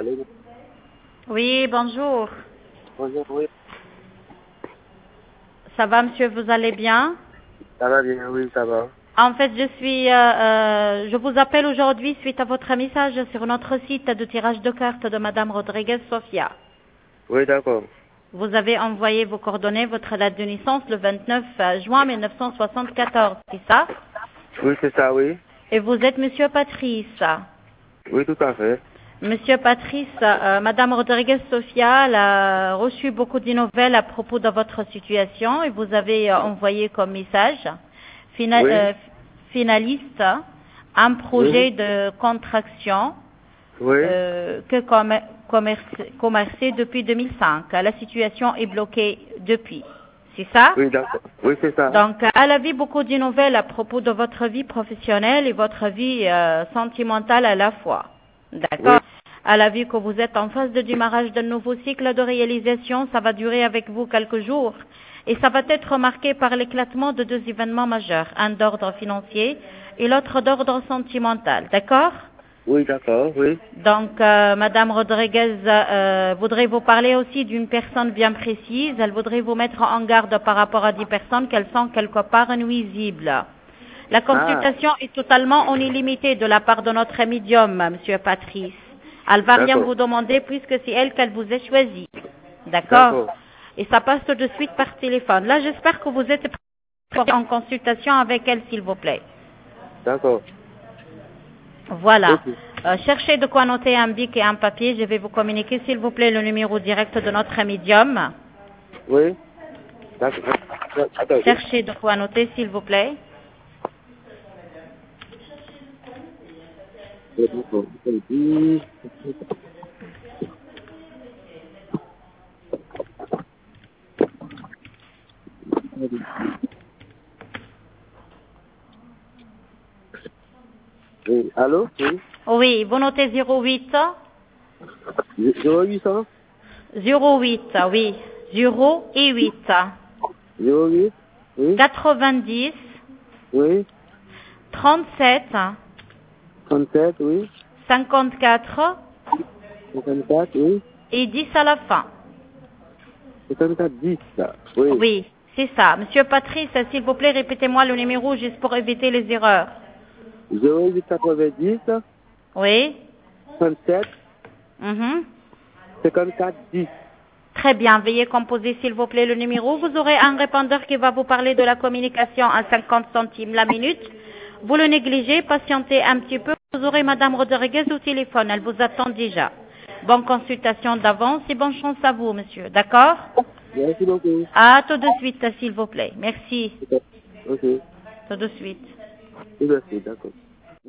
Allô? Oui, bonjour. Bonjour, oui. Ça va, monsieur, vous allez bien? Ça va bien, oui, ça va. En fait, je vous appelle aujourd'hui suite à votre message sur notre site de tirage de cartes de Madame Rodriguez Sofia. Oui, d'accord. Vous avez envoyé vos coordonnées, votre date de naissance le 29 juin 1974, c'est ça? Oui, c'est ça, oui. Et vous êtes monsieur Patrice. Oui, tout à fait. Monsieur Patrice, Madame Rodriguez Sofia elle a reçu beaucoup de nouvelles à propos de votre situation et vous avez envoyé comme message Oui. finaliste un Oui. projet de contraction Oui. que commercé depuis 2005. La situation est bloquée depuis. C'est ça? Oui, d'accord. Oui, c'est ça. Donc, elle a vu beaucoup de nouvelles à propos de votre vie professionnelle et votre vie sentimentale à la fois. Oui. D'accord? Elle a vu que vous êtes en phase de démarrage d'un nouveau cycle de réalisation. Ça va durer avec vous quelques jours. Et ça va être marqué par l'éclatement de deux événements majeurs. Un d'ordre financier et l'autre d'ordre sentimental. D'accord? Oui, d'accord, oui. Donc, Madame Rodriguez voudrait vous parler aussi d'une personne bien précise. Elle voudrait vous mettre en garde par rapport à des personnes qu'elles sont quelque part nuisibles. La consultation est totalement en illimité de la part de notre médium, Monsieur Patrice. Elle va rien D'accord. vous demander puisque c'est elle qu'elle vous a choisi. D'accord? D'accord. Et ça passe tout de suite par téléphone. Là, j'espère que vous êtes en consultation avec elle, s'il vous plaît. D'accord. Voilà. Ok. Cherchez de quoi noter un bic et un papier. Je vais vous communiquer, s'il vous plaît, le numéro direct de notre médium. Oui. D'accord. Attendez. Cherchez de quoi noter, s'il vous plaît. D'accord. Oui. Oui. Allô? Oui. Oui, vous notez 08 0800 08, oui. 0 et 8. 08. Oui. 90 Oui. 37 37, oui. 54 54, oui. et 10 à la fin. 54, 10. Oui. Oui, c'est ça. Monsieur Patrice, s'il vous plaît, répétez-moi le numéro juste pour éviter les erreurs. 08 90 Oui. 37 Mhm. 54 10. Très bien. Veuillez composer, s'il vous plaît, le numéro. Vous aurez un répondeur qui va vous parler de la communication à 50 centimes la minute. Vous le négligez, patientez un petit peu. Vous aurez Madame Rodriguez au téléphone. Elle vous attend déjà. Bonne consultation d'avance et bonne chance à vous, monsieur. D'accord? Merci beaucoup. À tout de suite, s'il vous plaît. Merci. Ok. Tout de suite. Merci, d'accord.